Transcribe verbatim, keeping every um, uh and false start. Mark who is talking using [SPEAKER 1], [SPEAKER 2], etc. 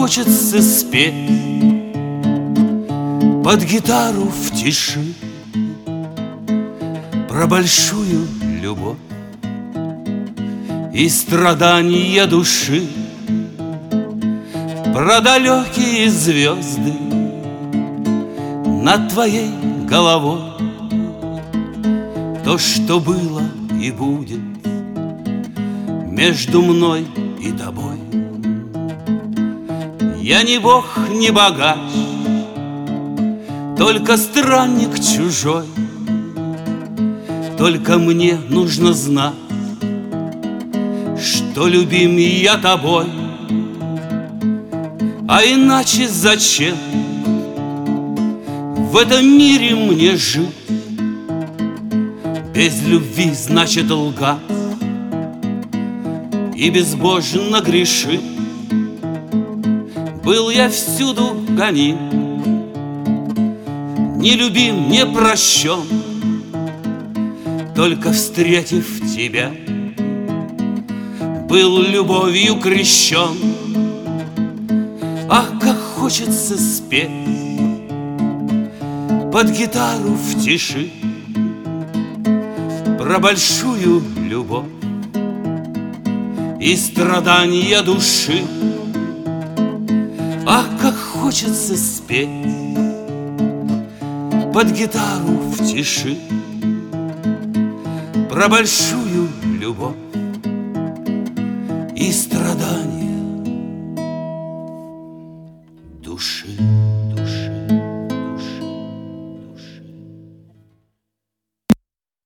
[SPEAKER 1] хочется спеть под гитару в тиши про большую любовь и страдания души, про далекие звезды над твоей головой, то, что было и будет между мной и тобой. Я не бог, не богач, только странник чужой. Только мне нужно знать, что любим я тобой. А иначе зачем в этом мире мне жить? Без любви значит лгать и безбожно грешить. Был я всюду гоним, не любим, не прощен. Только встретив тебя, был любовью крещен. Ах, как хочется спеть под гитару в тиши про большую любовь и страдания души. Ах, как хочется спеть под гитару в тиши про большую любовь и страдания